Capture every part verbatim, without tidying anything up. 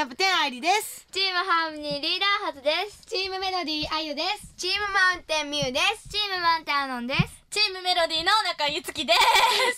ャプテン愛理です。 チームハーモニーリーダーハズです。 チームメロディーあゆです。 チームマウンテンミュウです。 チームマンテアノンです。 チームメロディーの中ゆつきです。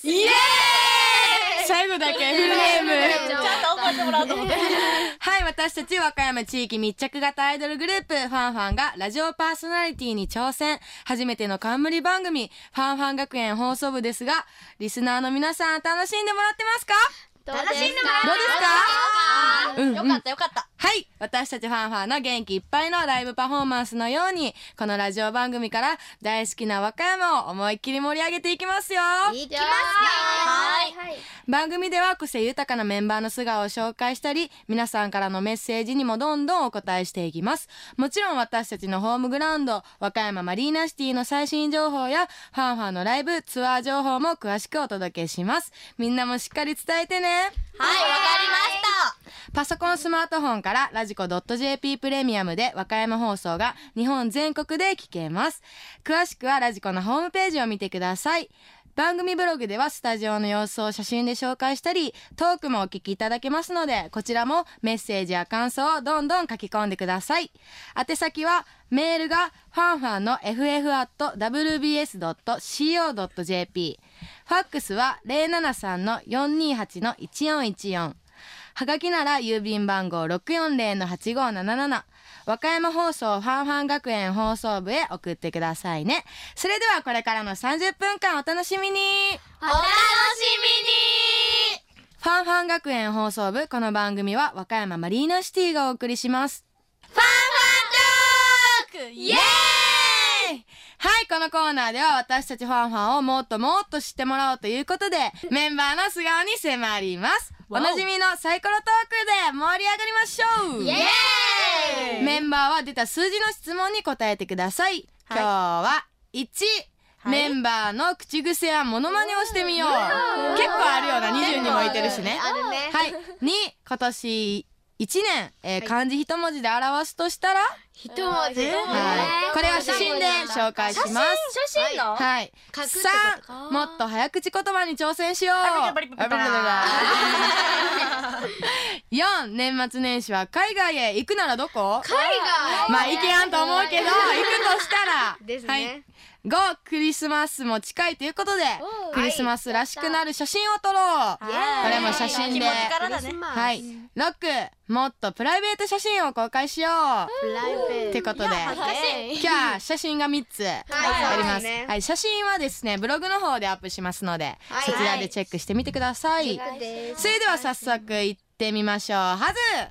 イエーイ最後だけフルネームちゃんと覚えてもらおうと思ってはい、私たち和歌山地域密着型アイドルグループファンファンがラジオパーソナリティに挑戦。初めての冠番組ファンファン学園放送部ですが、リスナーの皆さん楽しんでもらってますか？ 楽しんでもらってどうですか？うんうん、 よかったよかった。 はい、私たちファンファンの元気いっぱいのライブパフォーマンスのように、このラジオ番組から大好きな和歌山を思いっきり盛り上げていきますよ。 いきますよ。 はい、 番組では個性豊かなメンバーの素顔を紹介したり、皆さんからのメッセージにもどんどんお答えしていきます。もちろん私たちのホームグラウンド和歌山マリーナシティの最新情報やファンファンのライブツアー情報も詳しくお届けします。みんなもしっかり伝えてね。 はい、わかりました。 パソコンスマートフォンからラジコ .jp プレミアムで和歌山放送が日本全国で聞けます。詳しくはラジコのホームページを見てください。番組ブログではスタジオの様子を写真で紹介したり、トークもお聞きいただけますので、こちらもメッセージや感想をどんどん書き込んでください。宛先はメールがファンファンの エフエフ アット ダブリュービーエス ドット シーオー ドット ジェーピー、ファックスは ゼロななさん の よんにーはち の いちよんいちよん、はがきなら郵便番号 ろくよんゼロ の はちごーなななな、和歌山放送ファンファン学園放送部へ送ってくださいね。それではこれからのさんじゅっぷんかんお楽しみに。 お楽しみに。 ファンファン学園放送部、この番組は和歌山マリーナシティがお送りします。 ファンファントークイエーイ。 はい、このコーナーでは私たちファンファンをもっともっと知ってもらおうということで、メンバーの素顔に迫ります。おなじみのサイコロトークで盛り上がりましょう。 イエーイ。 メンバーは出た数字の質問に答えてください。今日はいち、はい、メンバーの口癖やモノマネをしてみよう。結構あるような、にじゅうにもいてるしね。 あるね。 はい。に、今年いちねん、えーはい、漢字一文字で表すとしたら一文字、えーはい、これは写真で紹介します。 写真のはい。さん、もっと早口言葉に挑戦しよう。よん、年末年始は海外へ行くならどこ？ 海外。 まあ行けやんと思うけど、行くとしたらですね。 はい。ご、クリスマスも近いということで、クリスマスらしくなる写真を撮ろう。これも写真で。 気持ちからだね。 はい。ろく、もっとプライベート写真を公開しよう。 プライベート。 ってことで、今日は写真がみっつあります。はい。写真はですね、ブログの方でアップしますので、そちらでチェックしてみてください。それでは早速行ってみましょう。はず、 はい、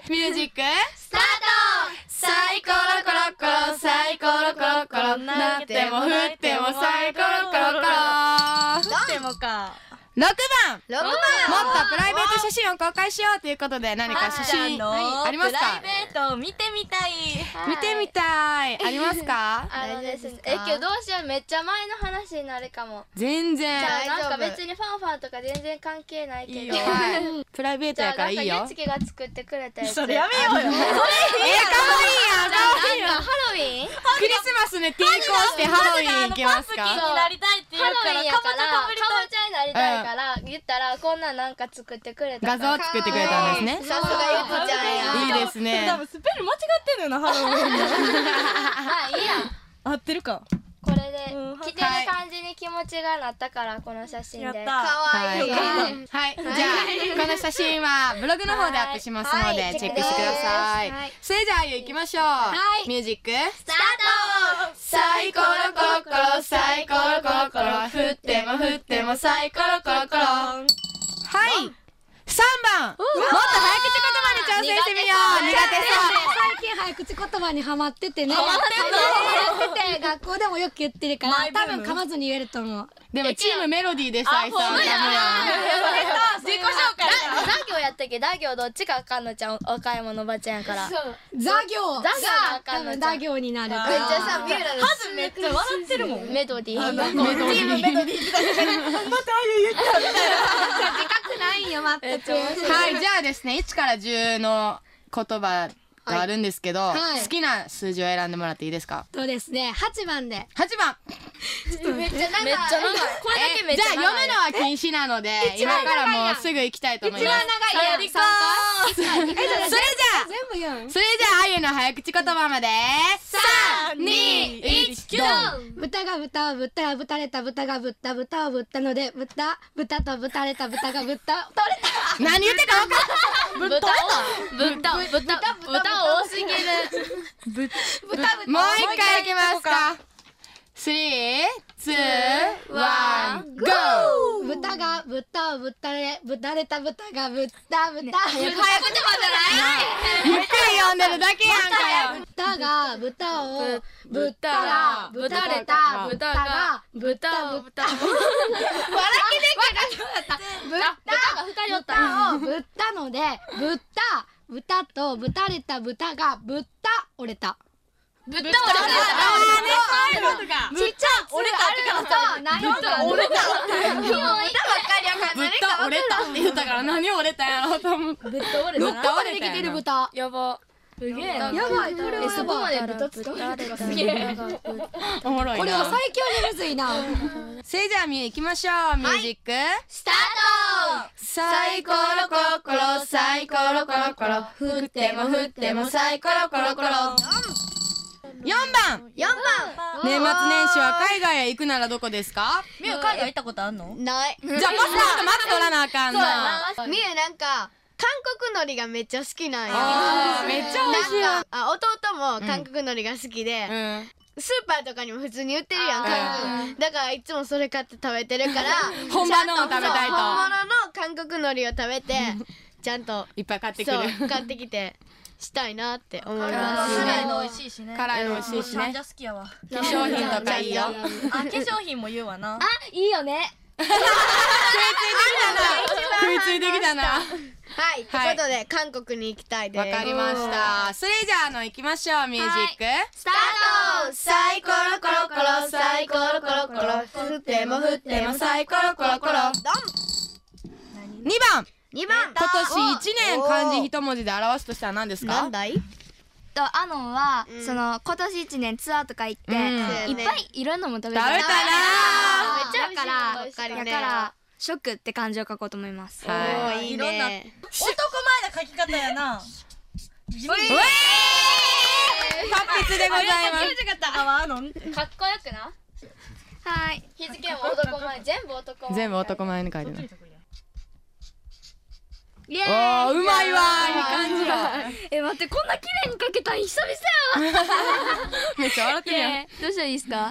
ミュージックスタート。 サイコロコロコロ、サイコロコロコロ、なっても降ってもサイコロコロコロ。 降ってもか。 ろくばん、 ろくばん、 もっとプライベート写真を公開しようということで、何か写真ありますか？ プライベートを見てみたい。 見てみたい。ありますか？ あのですね、え、今日どうしよう、めっちゃ前の話になるかも。 全然。 じゃあなんか別にファンファンとか全然関係ないけど、 プライベートやからいいよ。 じゃあなんかゆつきが作ってくれたやつ。 それやめようよ。それいいえ、かわいいやん、かわいいやん。 ハロウィン？ クリスマスに転校してハロウィン行きますか？ パンプキンになりたいって言うから、 ハロウィンやから、かぼかちゃになりたいから、言ったらこんなんなんか作ってくれた。 画像を作ってくれたんですね。 さすがゆつちゃんや。 いいですね。 多分スペル間違ってんのよな、ハロウィンの。 まあいいやん。 合ってるか。 これで着てる感じに気持ちがなったから、この写真で。 やった。 かわいい。 はい。じゃあこの写真はブログの方でアップしますのでチェックしてください。それじゃあ行きましょう。ミュージックスタート。 サイコロコロコロ、サイコロコロコロ、振っても振ってもサイコロコロコロ。はい。さんばん、もっと早口言葉に挑戦してみよう。苦手そう。 最近早口言葉にハマっててね。 ハマってんの？ やってて学校でもよく言ってるから多分噛まずに言えると思う。 でもチームメロディーでさ、愛さん。 自己紹介。 ダ行やったっけ？ダ行どっちかあかんのちゃん、お買い物ばちゃんやから。 座行座行があか多分座んのちゃん。 行になる。 めっちゃさ、ミュウラのハズめっちゃ笑ってるもん。 メロディー。 メロディー。チームメロディーって言ったら、またあゆ言ったみたいな。 自覚ないよ、全く。 はい、じゃあですね、いちからじゅうの言葉があるんですけど、 はい好きな数字を選んでもらっていいですか？ そうですね、はちばんで。 はちばん。 めっちゃ長い。めっちゃ長い。これだけめっちゃ長い。 じゃあ読むのは禁止なので、今からもうすぐ行きたいと思います。 一番長いやん。 行こう。 それじゃあ全部言うんそれじゃああゆの早口言葉までさんにいちドン。 豚が豚をぶったらぶたれた豚がぶった豚をぶったので豚豚とぶたれた豚がぶった取れた。 何言ってたか分か豚豚豚豚多すぎる。 もう一回いきますか。スリー、ツー、ワン、ゴー。 豚が豚をぶったれぶたれた豚がぶった豚早口言葉じゃない。 ゆっくり読んでるだけやんかよ。 豚が豚をぶったらぶたれた豚が豚を豚を豚が二人おった。 豚をぶったのでぶった豚とぶたれた豚がぶった折れた。 豚折れた。 ちっちゃ折れたってからさ、なんか折れたって言う。 ぶった折れたって言ったから何折れたんやろうと思って。 ぶった折れた。 ぶった折れできたんやな。 てる豚。 やば。 すげえ。 やばい、これはそこまで豚使うのがすげえ。 おもろいこれはな。 最強にむずいな。 それじゃあミュー行きましょう。ミュージックスタート。 サイコロコロコロサイコロコロコロ振っても振ってもサイコロコロコロ。よんばん。 四年末年始は海外へ行くならどこですか？ みゆ海外行ったことあんの？ 番ない。 じゃあパスポートまず取らなあかんな。 みゆなんか韓国海苔がめっちゃ好きなんよ。 あーめっちゃ美味しいよ。 なんかあ弟も韓国海苔が好きで、 うん。 スーパーとかにも普通に売ってるやん韓国。だからいつもそれ買って食べてるから本場のを食べたいとそう本物の韓国海苔を食べてちゃんといっぱい買ってくる。 そう買ってきてしたいなって思い辛ます。 いの美味しいしね。 辛いの美味しいしねじゃ。好きやわ。 化粧品とかいいよ。 あ、化粧品も言うわな。 いいよね。 食いついてきたな。 はい、ということで韓国に行きたいです。 わかりました。それじゃああの行きましょう。ミュージックスタート。サイコロコロコロサイコロコロコロ振っても振ってもサイコロコロコロ。 にばん。 にばん。 今年一年漢字一文字で表すとしたら何ですか？ なんだい？ とアノンは、 うんその今年一年ツアーとか行って、 うんいっぱいいろんなもの食べた食べたなめっちゃ美味しいだからばっかりねだからショックって漢字を書こうと思います。 はいおーいいいろんなね。 男前な書き方やな。自分うえー達筆でございます。 間違ったあわあの。 かっこよくな。はい。日付も男前全部男前。 全部男前に書いてる。 イエおーイ。 ーうまいわー。いい感じや。 え待ってこんな綺麗に書けたん久々やわ。 めっちゃ笑ってるやん。 えーどうしたらいいですか？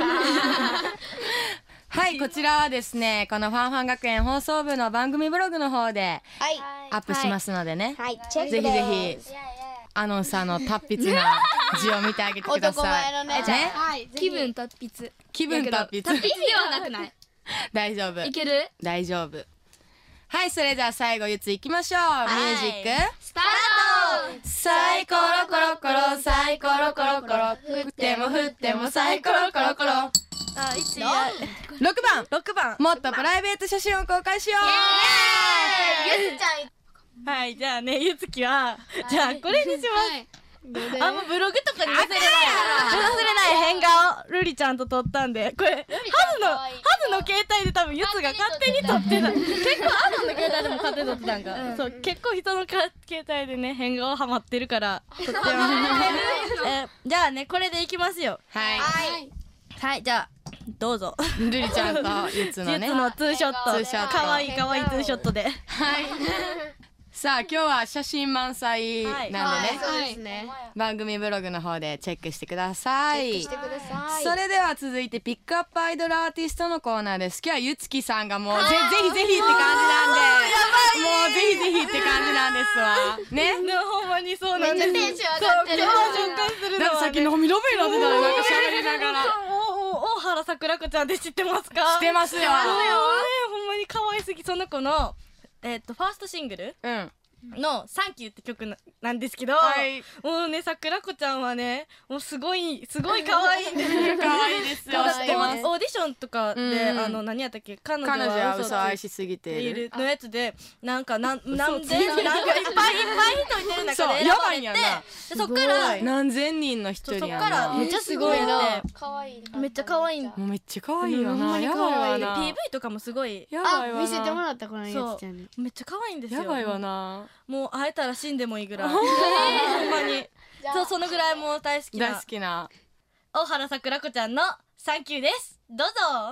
はい、こちらはですね、このファンファン学園放送部の番組ブログの方ではいアップしますのでね。 はいチェックぜひぜです。 ひアノンサーの達筆な字を見てあげてくだ男さい。 前のね。 ね、 はい、 気分達筆。 気分達筆。 達筆ではなくない？ 大丈夫い。ける？ 大丈夫。はい、それでは最後ゆついきましょう。ミュージックスタート。 サイコロコロコロサイコロコロコロ振っても振ってもサイコロコロコロ。 あ、一や。 ろくばん、 六番。 もっとプライベート写真を公開しよう。 ゆずちゃんはい、じゃあね、ゆつきは、じゃあこれにします。あ、もうブログとかに載せれない。載せれない変顔、ルリちゃんと撮ったんで、これ、ハズの、ハズの携帯で多分ゆつが勝手に撮ってた。結構アノンの携帯でも勝手に撮ってたんか。そう、結構人のか携帯でね、変顔ハマってるから、撮ってます。え、じゃあね、これでいきますよ。 はい。 はいはい、じゃあ、どうぞ。 ルリちゃんとゆつのね。 ゆつのツーショット。 ツーショットかわいいかわいいツーショットで。 はい。さあ今日は写真満載なんでね、 はいそうですね。 番組ブログの方でチェックしてください。 してください。 それでは続いてピックアップアイドルアーティストのコーナーです。今日はゆつきさんがもうぜぜひぜひって感じなんで、もうぜひぜひって感じなんですわね。 ね、ほんまにそうなんです。 めっちゃテンション上がってるそう、今日紹介するのはね。 なんかさっきのみのびのびのなんか喋りながらおお大原桜子ちゃんって知ってますか？ してますよ。 もうね、ほんまに可愛すぎ。その子のえっとファーストシングルうん。 のサンキューって曲ななんですけど、 はい。 もうね、桜子ちゃんはね、もうすごいすごい可愛いんですよ。 可愛いですよ。 だって知ってます。 オーディションとかで、 うんあの何やったっけ、彼女彼女はは嘘嘘愛ついしすぎてていいる。 るのやつで、なんかなんなんでついてるなんかいっぱいいっぱい人いてる中そうで選ばれて、 やばいんやな。 でそっから何千人の一そうそっ人やからめっな。 ちゃすごいな。 可愛い。 めっちゃ可愛いん。 もうめっちゃ可愛いよな。 ほんまにやばいわ可愛い。 な。 ピーブイ とかもすごいやばいわな。 あ見せてもらったこのゆそずちゃんに。 うめっちゃ可愛いんですよ。 やばいわな。 もう会えたら死んでもいいぐらいほんまにそうそのぐらいもう大好き大な好きな大原桜子ちゃんのサンキューです。どうぞ。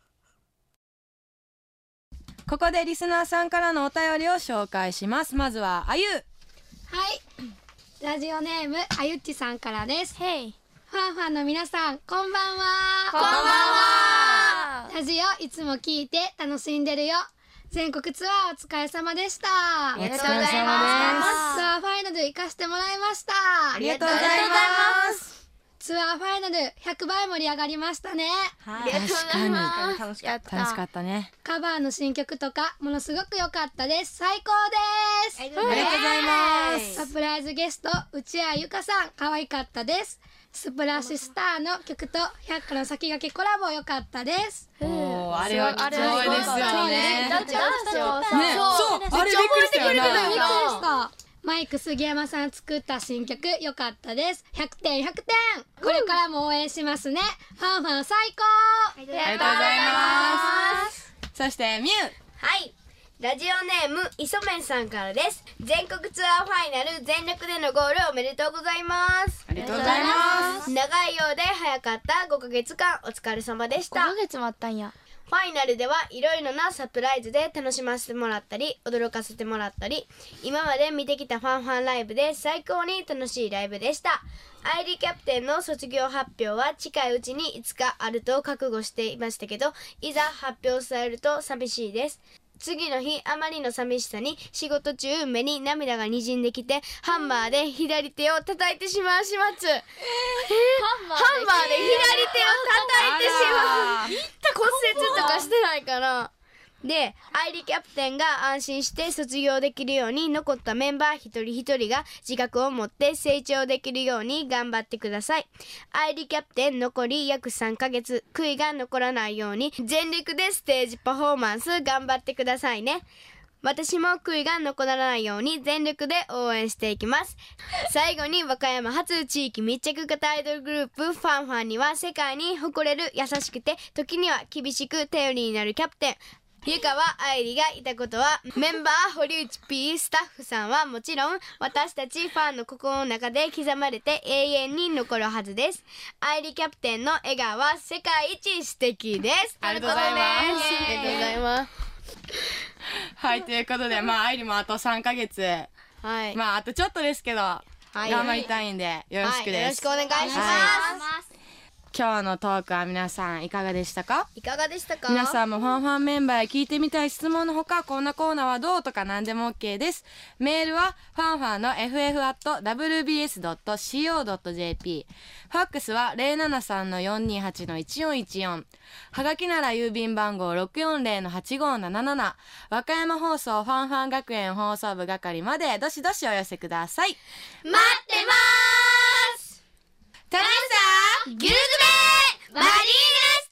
ここでリスナーさんからのお便りを紹介します。まずはあゆ。 はい、ラジオネームあゆっちさんからです。 へい。 ファンファンの皆さん、こんばんは。 こんばんは。 ラジオいつも聞いて楽しんでるよ。全国ツアーお疲れ様でした。 ありがとうございます。 ツアーファイナル行かしてもらいました。 ありがとうございます。 ツアーファイナルひゃくばい盛り上がりましたね。 はい確かに楽しかった楽しかったね。 カバーの新曲とかものすごく良かったです。最高です。 ありがとうございます。 サプライズゲスト内谷由香さん可愛かったです。スプラッシュスターの曲と百花の先駆けコラボ良かったです。 おー、あれは貴重ですよね。 だってダンスをさ、 ね、そう、あれびっくりしたよびっくりな。 したマイク杉山さん作った新曲良かったです。ひゃくてんひゃくてん。これからも応援しますね。ファンファン最高。 ありがありがとうございます。そしてみゆ。 はい、ラジオネームいそめんさんからです。全国ツアーファイナル全力でのゴールおめでとうございます。 ありがとうございます。 長いようで早かったごかげつかんお疲れ様でしごた。 かげつもあったんや。 ファイナルではいろいろなサプライズで楽しませてもらったり驚かせてもらったり、今まで見てきたファンファンライブで最高に楽しいライブでした。アイリーキャプテンの卒業発表は近いうちにいつかあると覚悟していましたけど、いざ発表されると寂しいです。次の日あまりの寂しさに仕事中目に涙がにじんできてハンマーで左手を叩いてしまう始末、えー、ハンマーで左手を叩いてしまう骨折とかしてないかな。で、アイリキャプテンが安心して卒業できるように残ったメンバー一人一人が自覚を持って成長できるように頑張ってください。アイリキャプテン残り約さんかげつ、悔いが残らないように全力でステージパフォーマンス頑張ってくださいね。私も悔いが残らないように全力で応援していきます。最後に和歌山発地域密着型アイドルグループファンファンには世界に誇れる優しくて時には厳しく頼りになるキャプテン湯川愛理がいたことはメンバー堀内 P スタッフさんはもちろん私たちファンの心の中で刻まれて永遠に残るはずです。愛理キャプテンの笑顔は世界一素敵です。 ありがとうございます。 ありがとうございます。 はい、ということで、まあ、あいりもあとさんかげつ、 はい、 まあ、あとちょっとですけど、 はい頑張りたいんで、よろしくです。 はい、よろしくお願いします。 はい今日のトークは皆さんいかがでしたか？ いかがでしたか？ 皆さんもファンファンメンバーへ聞いてみたい質問のほか、こんなコーナーはどうとか何でも OK です。メールはファンファンの エフエフ アット ダブリュービーエス ドット シーオー ドット ジェーピー、 ファックスは ゼロななさんのよんにはちのいちよんいちよん、はがきなら郵便番号 ろくよんゼロのはちごーなななな、和歌山放送ファンファン学園放送部係までどしどしお寄せください。 待ってまーす。 楽しさギュルズベマリーナシテ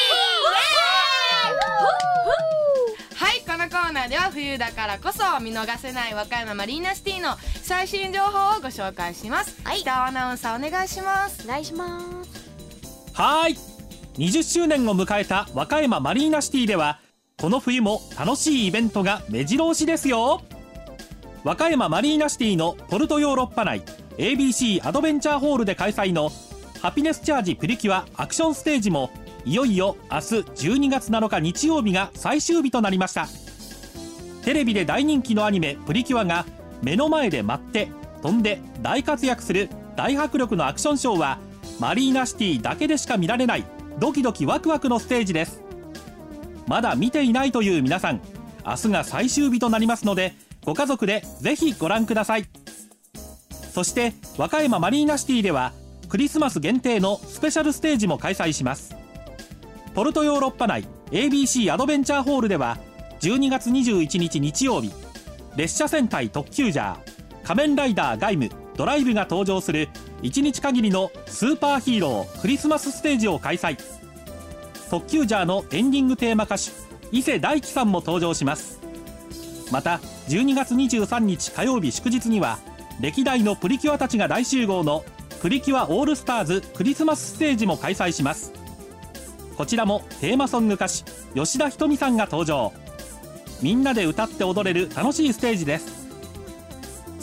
ィはい、このコーナーでは冬だからこそ見逃せない和歌山マリーナシティの最新情報をご紹介します。はい、北尾アナウンサーお願いします。 お願いします。 はーい、にじゅっしゅうねんを迎えた和歌山マリーナシティではこの冬も楽しいイベントが目白押しですよ。和歌山マリーナシティのポルトヨーロッパ内 エービーシー アドベンチャーホールで開催のハピネスチャージプリキュアアクションステージもいよいよ明日じゅうにがつなのか日曜日が最終日となりました。テレビで大人気のアニメプリキュアが目の前で舞って飛んで大活躍する大迫力のアクションショーはマリーナシティだけでしか見られないドキドキワクワクのステージです。まだ見ていないという皆さん、明日が最終日となりますのでご家族でぜひご覧ください。そして和歌山マリーナシティではクリスマス限定のスペシャルステージも開催します。ポルトヨーロッパ内 エービーシー アドベンチャーホールではじゅうにがつにじゅういちにち日曜日、列車戦隊特急ジャー、仮面ライダーガイム、ドライブが登場するいちにち限りのスーパーヒーロークリスマスステージを開催。特急ジャーのエンディングテーマ歌手伊勢大輝さんも登場します。またじゅうにがつにじゅうさんにち火曜日祝日には歴代のプリキュアたちが大集合のプリキュアオールスターズクリスマスステージも開催します。こちらもテーマソング歌手吉田ひとみさんが登場。みんなで歌って踊れる楽しいステージです。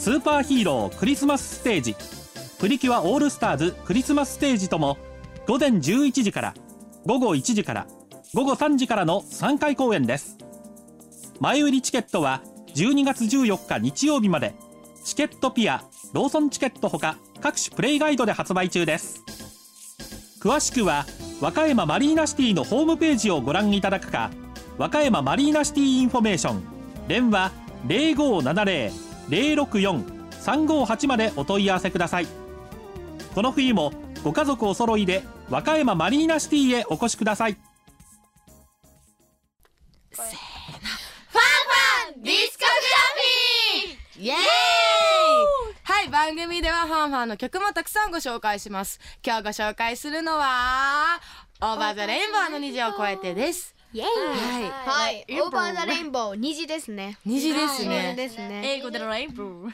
スーパーヒーロークリスマスステージ、プリキュアオールスターズクリスマスステージとも午前じゅういちじから午後いちじから午後さんじからのさんかい公演です。前売りチケットはじゅうにがつじゅうよっか日曜日までチケットピア、ローソンチケットほか各種プレイガイドで発売中です。詳しくは和歌山マリーナシティのホームページをご覧いただくか、和歌山マリーナシティインフォメーション電話 ゼロごーななゼロ ゼロろくよん さんごーはち までお問い合わせください。この冬もご家族お揃いで和歌山マリーナシティへお越しください。 せーの、ファンファンディスコグラフィー、イエーイ。はい、番組ではファンファンの曲もたくさんご紹介します。今日ご紹介するのはオーバーザレインボーの虹を越えてです。 イエーイ。 ははい、オーバーザレインボー虹ですね。 虹ですね。 虹ですね。 英語でのレインボー。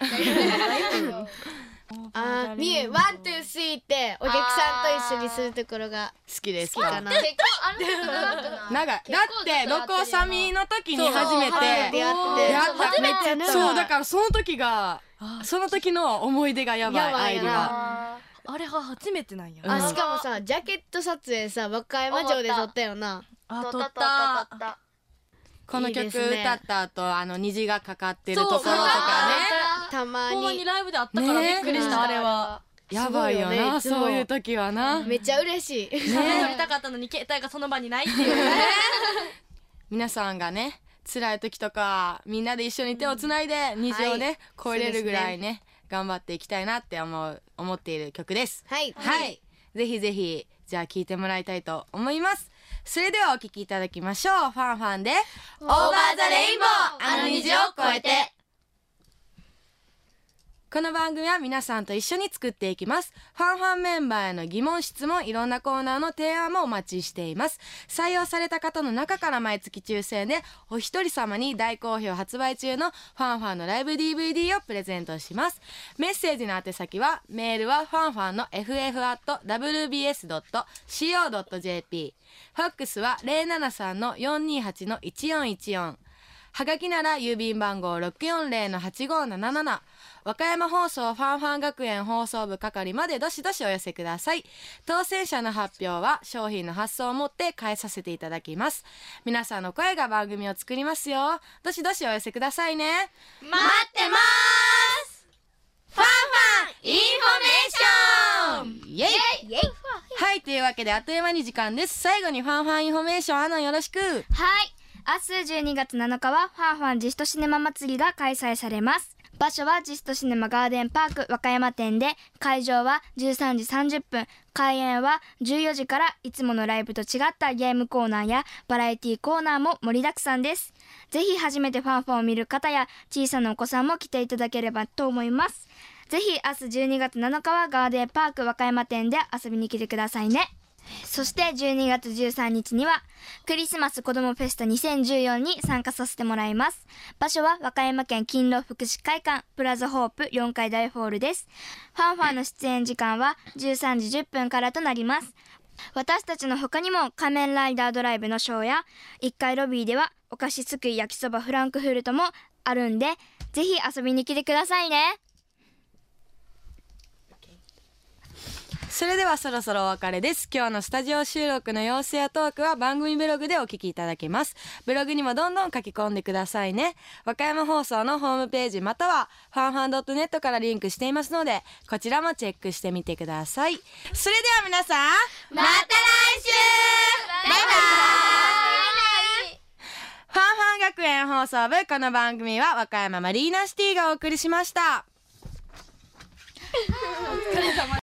あー、みゆ、ワン、ツー、スリーってお客さんと一緒にするところが好きですか。 好きかな。 結構あの曲長くない？ なんかだってロコサミの時に初めて初めて出会ってやった初めてやったそうだからその時がその時の思い出がやばい。 やばいよな愛理はあれが初めてなんや。 うんあ、しかもさ、ジャケット撮影さ、和歌山城で撮ったよな。 あ、撮っ撮った撮った撮た。 った。 この曲いいですね歌った後あの虹がかかってるところとそうかたまほんまにに。 ライブであったからびっくりした、 ねあれは。 ねやばいよすごいよねつもないそういう時はな。 めっちゃ嬉しい。 写真撮りたかったのに携帯がその場にないっていうね。 皆さんがね辛い時とかみんなで一緒に手をつないで虹をね、 はい越えれるぐらいね頑張っていきたいなって思う思っている曲です。 はい。 はい、ぜひぜひじゃあ聴いてもらいたいと思います。それではお聴きいただきましょう。ファンファンでオーバーザレインボー、あの虹を越えて。この番組は皆さんと一緒に作っていきます。ファンファンメンバーへの疑問質問、いろんなコーナーの提案もお待ちしています。採用された方の中から毎月抽選でお一人様に大好評発売中のファンファンのライブ ディーブイディー をプレゼントします。メッセージの宛先はメールはファンファンの エフエフ アット ダブリュービーエス ドット シーオー ドット ジェーピー、 ファックスは ゼロななさん の よんにーはち の いちよんいちよん、はがきなら郵便番号 ろくよんゼロ のはちごーなななな、和歌山放送ファンファン学園放送部係までどしどしお寄せください。当選者の発表は商品の発送をもって返させていただきます。皆さんの声が番組を作りますよ。どしどしお寄せくださいね。 待ってまーす。ファンファンインフォメーション。 イエイイエイ。 はい、というわけであっという間に時間です。最後にファンファンインフォメーション、アナよろしく。 はい。明日じゅうにがつなのかはファンファンジストシネマ祭りが開催されます。場所はジストシネマガーデンパーク和歌山店で、会場はじゅうさんじさんじゅっぷん、開演はじゅうよじから。いつものライブと違ったゲームコーナーやバラエティコーナーも盛りだくさんです。ぜひ初めてファンファンを見る方や小さなお子さんも来ていただければと思います。ぜひ明日じゅうにがつなのかはガーデンパーク和歌山店で遊びに来てくださいね。そしてじゅうにがつじゅうさんにちにはクリスマス子どもフェスタにせんじゅうよんに参加させてもらいます。場所は和歌山県勤労福祉会館プラザホープよんかい大ホールです。ファンファンの出演時間はじゅうさんじじゅっぷんからとなります。私たちの他にも仮面ライダードライブのショーやいっかいロビーではお菓子すくい焼きそばフランクフルトもあるんで、ぜひ遊びに来てくださいね。 それではそろそろお別れです。今日のスタジオ収録の様子やトークは番組ブログでお聞きいただけます。ブログにもどんどん書き込んでくださいね。和歌山放送のホームページまたはファンファン ドットネット からリンクしていますので、こちらもチェックしてみてください。それでは皆さん、 また来週。バイバイ。 ファンファン学園放送部、この番組は和歌山マリーナシティがお送りしました。